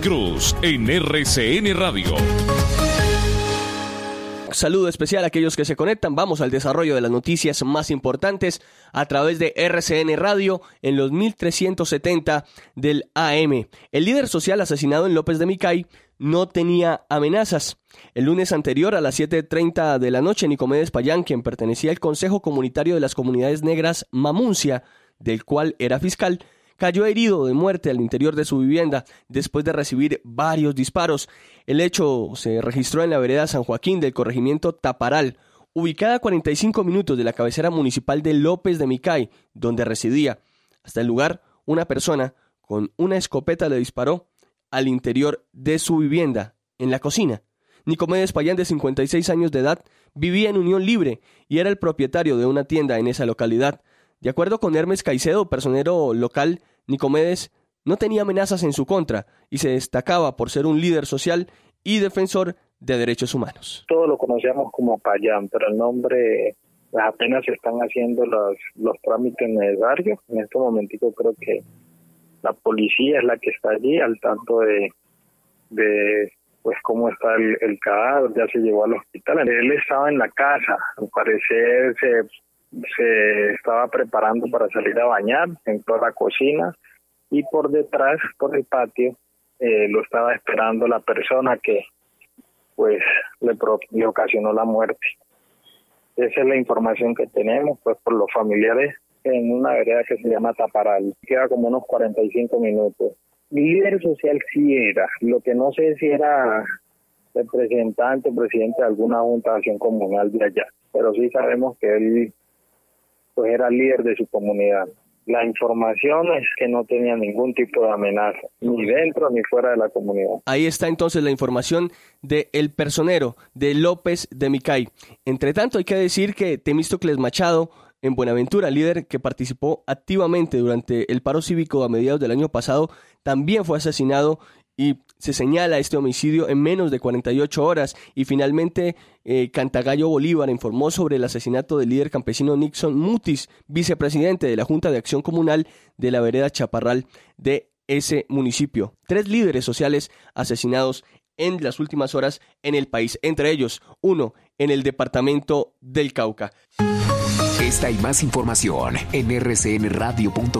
Cruz en RCN Radio. Saludo especial a aquellos que se conectan. Vamos al desarrollo de las noticias más importantes a través de RCN Radio en los 1370 del AM. El líder social asesinado en López de Micay no tenía amenazas. El lunes anterior a las 7:30 de la noche, Nicomedes Payán, quien pertenecía al Consejo Comunitario de las Comunidades Negras Mamuncia, del cual era fiscal, cayó herido de muerte al interior de su vivienda después de recibir varios disparos. El hecho se registró en la vereda San Joaquín del corregimiento Taparal, ubicada a 45 minutos de la cabecera municipal de López de Micay, donde residía. Hasta el lugar, una persona con una escopeta le disparó al interior de su vivienda, en la cocina. Nicomedes Payán, de 56 años de edad, vivía en unión libre y era el propietario de una tienda en esa localidad. De acuerdo con Hermes Caicedo, personero local, Nicomedes no tenía amenazas en su contra y se destacaba por ser un líder social y defensor de derechos humanos. Todos lo conocíamos como Payán, pero el nombre apenas se están haciendo los trámites necesarios. En este momentico creo que la policía es la que está allí al tanto de pues cómo está el cadáver, ya se llevó al hospital. Él estaba en la casa, al parecer se estaba preparando para salir a bañar, entró a la cocina y por detrás, por el patio, lo estaba esperando la persona que pues le ocasionó la muerte. Esa es la información que tenemos, pues por los familiares, en una vereda que se llama Taparal. Queda como unos 45 minutos. Líder social sí era, lo que no sé si era representante o presidente de alguna junta de acción comunal de allá, pero sí sabemos que él pues era líder de su comunidad. La información es que no tenía ningún tipo de amenaza, ni dentro ni fuera de la comunidad. Ahí está entonces la información del personero de López de Micay. Entre tanto, hay que decir que Temístocles Machado, en Buenaventura, líder que participó activamente durante el paro cívico a mediados del año pasado, también fue asesinado y se señala este homicidio en menos de 48 horas. Y finalmente, Cantagallo Bolívar informó sobre el asesinato del líder campesino Nixon Mutis, vicepresidente de la Junta de Acción Comunal de la vereda Chaparral de ese municipio. 3 líderes sociales asesinados en las últimas horas en el país, entre ellos uno en el departamento del Cauca. Esta y más información en rcnradio.com.